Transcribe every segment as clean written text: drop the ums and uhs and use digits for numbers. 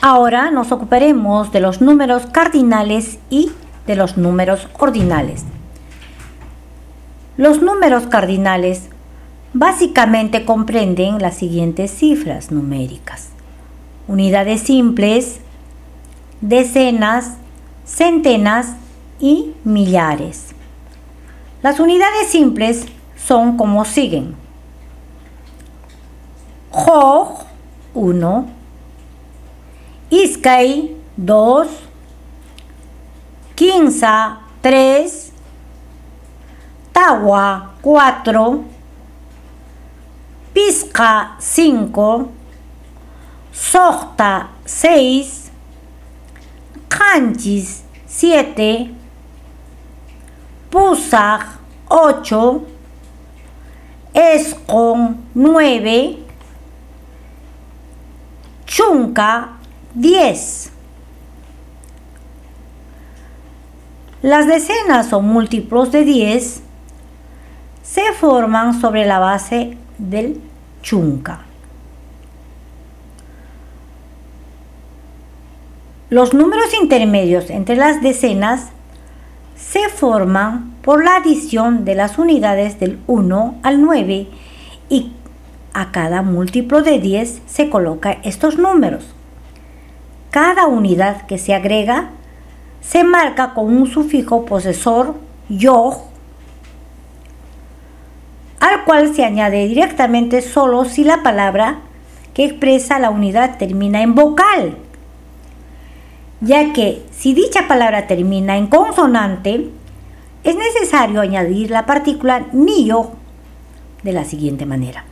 Ahora nos ocuparemos de los números cardinales y de los números ordinales. Los números cardinales básicamente comprenden las siguientes cifras numéricas: unidades simples, decenas, centenas y millares. Las unidades simples son como siguen: Joj, 1, Iskay, 2, Quinza, 3, Tawa, 4, Pisca, 5, Sohta, 6, Kanchis, 7, Pusaj, 8, Escon, 9, Chunka, 10. Las decenas o múltiplos de 10 se forman sobre la base del chunka. Los números intermedios entre las decenas se forman por la adición de las unidades del 1 al 9 y a cada múltiplo de 10 se coloca estos números. Cada unidad que se agrega se marca con un sufijo posesor yoj, al cual se añade directamente solo si la palabra que expresa la unidad termina en vocal, ya que si dicha palabra termina en consonante, es necesario añadir la partícula niyo de la siguiente manera: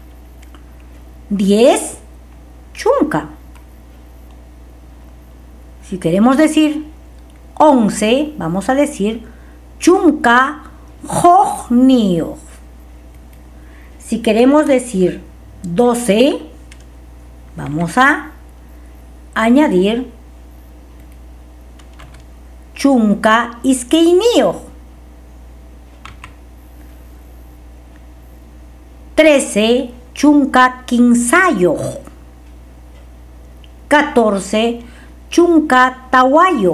10, chunka. Si queremos decir 11, vamos a decir chunka joj niyo. Si queremos decir 12, vamos a añadir chunka iskay niyo. 13, chunka quinzayo. 14, chunka tawayo.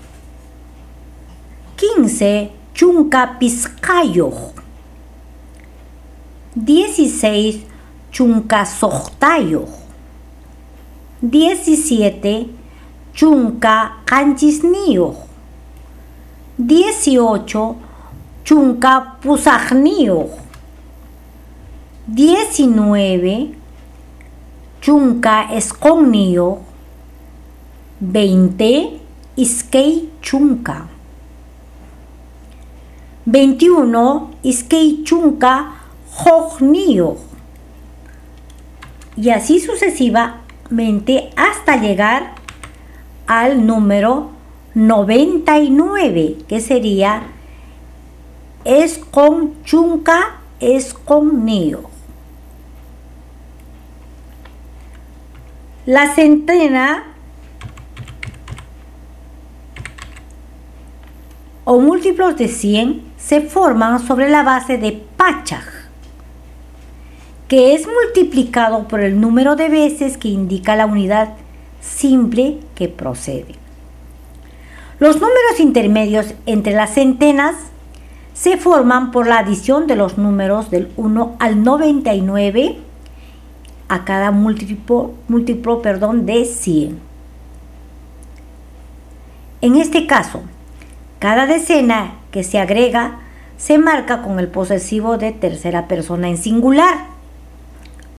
15, chunka piscayo. 16, chunka sohtayo. 17, chunka kanchisniyo. 18, chunka pusajniyo. 19, chunka escogniyo. 20, iskay chunka. 21, iskay chunka jojniyo. Y así sucesivamente hasta llegar al número 99, que sería escon chunka escogniyo. La centena o múltiplos de 100 se forman sobre la base de pachaj, que es multiplicado por el número de veces que indica la unidad simple que procede. Los números intermedios entre las centenas se forman por la adición de los números del 1 al 99 a cada múltiplo de 100. En este caso, cada decena que se agrega se marca con el posesivo de tercera persona en singular.